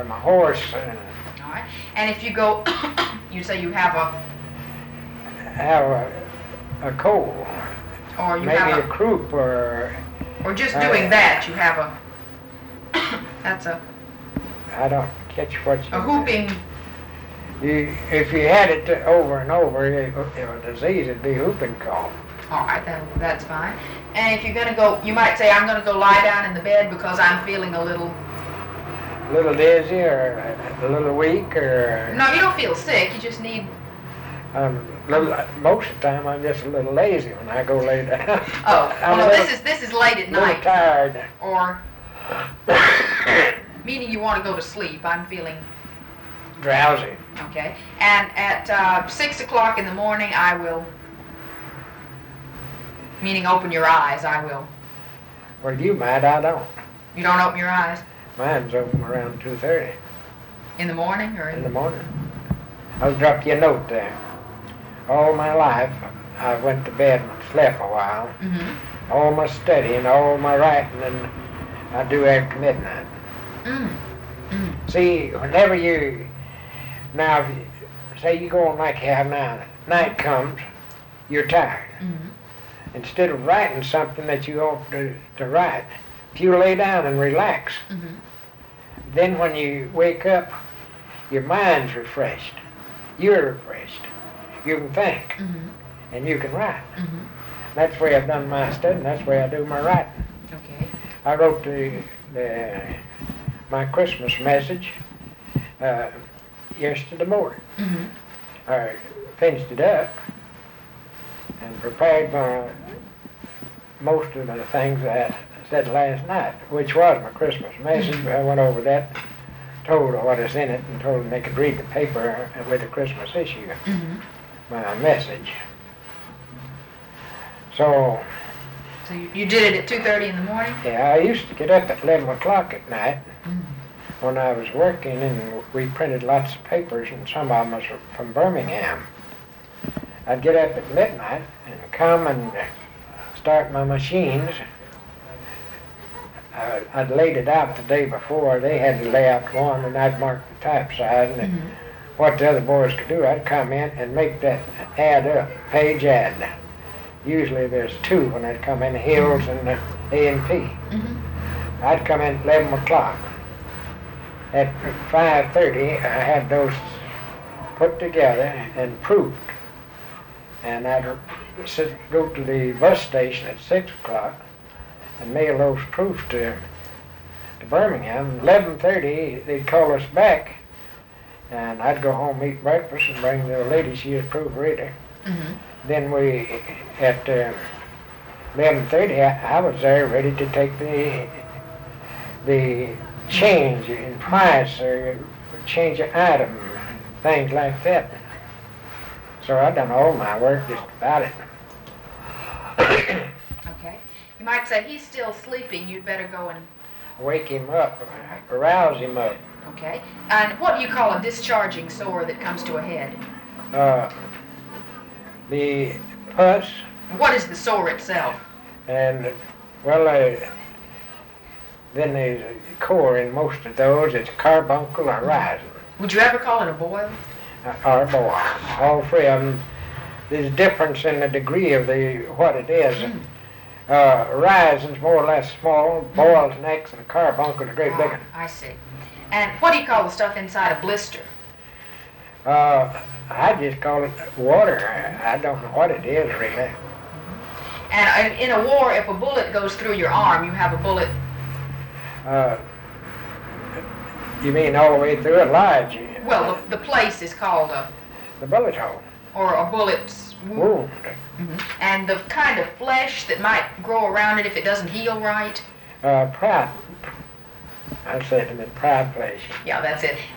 my horse, and All right. And if you go, you say you have have a coal, or you maybe have a croup, or just doing that, you have that's I don't catch what you a whooping. If you had it over and over, a disease would be whooping cough. All right, that's fine. And if you're going to go, you might say, I'm going to go lie down in the bed because I'm feeling a little Dizzy or a little weak or... No, you don't feel sick. You just need... most of the time I'm just a little lazy when I go lay down. Oh, well, no, this is late at night. Tired. Or meaning you want to go to sleep. I'm feeling... drowsy. Okay. And at 6 o'clock in the morning, I will... Meaning open your eyes, I will. Well, you might, I don't. You don't open your eyes? Mine's open around 2:30. In the morning or in the morning? I'll drop you a note there. All my life, I went to bed and slept a while. Mm-hmm. All my study and all my writing, and I do after midnight. Mm-hmm. See, whenever now, say you go on like you have now, night comes, you're tired. Mm-hmm. Instead of writing something that you ought to write, if you lay down and relax, Mm-hmm. then when you wake up, your mind's refreshed. You're refreshed. You can think, Mm-hmm. and you can write. Mm-hmm. That's the way I've done my study, and that's the way I do my writing. Okay. I wrote my Christmas message yesterday morning. Mm-hmm. I finished it up and prepared most of the things I said last night, which was my Christmas message. I went over that, told her what is in it, and told them they could read the paper with the Christmas issue, Mm-hmm. my message. So you did it at 2:30 in the morning? yeah, I used to get up at 11 o'clock at night Mm-hmm. when I was working, and we printed lots of papers, and some of them was from Birmingham. I'd get up at midnight and come and start my machines. I'd laid it out the day before. They had to lay out one, and I'd mark the type side, and Mm-hmm. what the other boys could do, I'd come in and make that add up, page add. Usually there's two when I'd come in, Hills and A and P. Mm-hmm. I'd come in at 11 o'clock. At 5:30, I had those put together and proofed. And I'd go to the bus station at 6 o'clock and mail those proofs to Birmingham. 11:30, they'd call us back, and I'd go home, eat breakfast, and bring the lady, she was proofreader. Mm-hmm. Then at 11:30, I was there ready to take the change in price or change of item, things like that. So I done all my work just about it. Okay. You might say, he's still sleeping, you'd better go and... Wake him up, arouse him up. Okay. And what do you call a discharging sore that comes to a head? The pus, What is the sore itself? and well, then there's a core in most of those. It's carbuncle or rising, Would you ever call it a boil? or boil. All three of them. There's a difference in the degree of what it is. Rising's more or less small, boil's next, and carbuncle's a great big one. I see. And what do you call the stuff inside a blister? I just call it water. I don't know what it is really. And in a war, if a bullet goes through your arm, you have a bullet... You mean all the way through it, large? Well, the place is called The bullet hole. or a bullet's Wound. Mm-hmm. And the kind of flesh that might grow around it if it doesn't heal right. Pride. I said to them, pride flesh. Yeah, that's it.